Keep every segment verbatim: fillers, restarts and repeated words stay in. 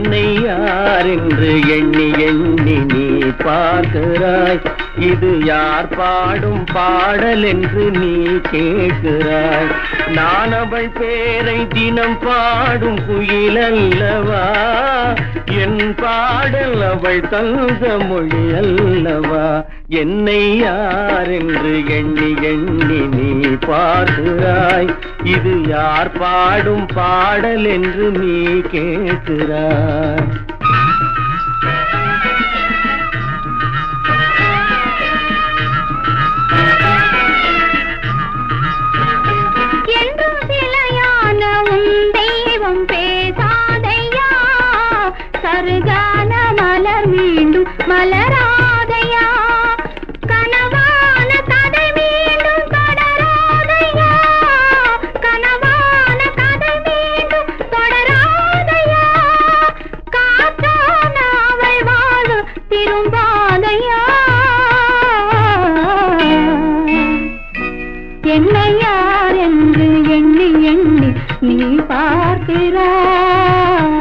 என்னை யார் என்று எண்ணி எண்ணி நீ பார்க்கிறாய். இது யார் பாடும் பாடல் என்று நீ கேட்கிறாய். நான் அவள் பேரை தினம் பாடும் குயில் அல்லவா, என் பாடல் அவள் தந்த மொழி அல்லவா. என்னை யார் என்று எண்ணி எண்ணி நீ பார்க்கிறாய். இது யார் பாடும் பாடல் என்று நீ கேட்கிறாய். என்றும் சிலையான உன் தெய்வம் பேசாதையா, சருகான மலர் மீண்டும் மலராதையா, கனவான கதை மீண்டும் தொடராதையா, கனவான கதை மீண்டும் தொடராதையா, காற்றான அவள் வாழ திரும்பாதையா. என்னை யார் என்று எண்ணி எண்ணி நீ பார்க்கிறாய்.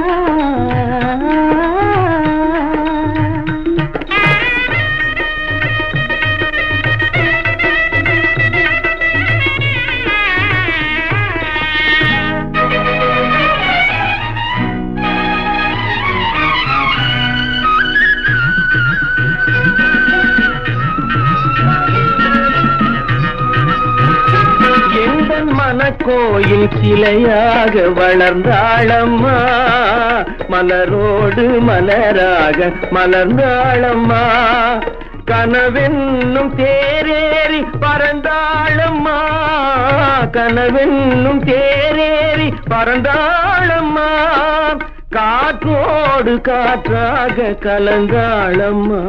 மனக்கோயில் சிலையாக வளர்ந்தாளம்மா, மலரோடு மலராக மலர்ந்தாளம்மா, கனவென்னும் தேரேறி பறந்தாளம்மா, கனவென்னும் தேரேறி பறந்தாளம்மா, காற்றோடு காற்றாக கலந்தாளம்மா.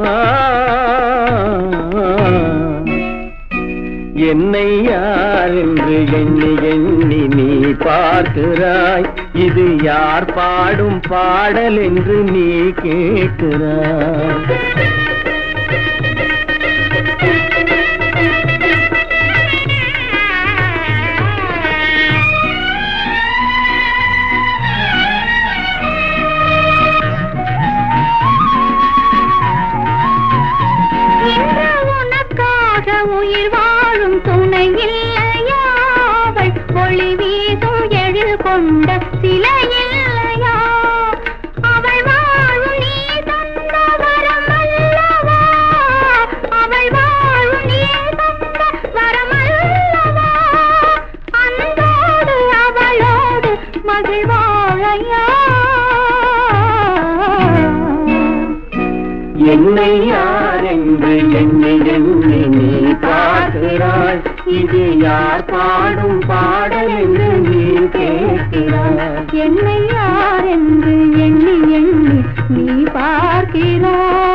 என்னை யார் என்று எண்ணி எண்ணி நீ பார்க்கிறாய். இது யார் பாடும் பாடல் என்று நீ கேட்கிறாய். உயிர் வாழும் துணை இல்லையா, அவள் ஒளி வீசும் எழில் கொண்ட சிலை இல்லையா, அவள் வாழும் நீ தந்த வரம் அல்லவா, அவள் வாழும் நீ தந்த வரம் அல்லவா, அன்போடு அவளோடு மகிழ்வாழையா. என்னை யார் என்று எண்ணி எண்ணி நீ பார்க்கிறாய். இது யார் பாடும் பாடல் என்று நீ கேட்கிறாய். என்னை யார் என்று எண்ணி எண்ணி நீ பார்க்கிறாய்.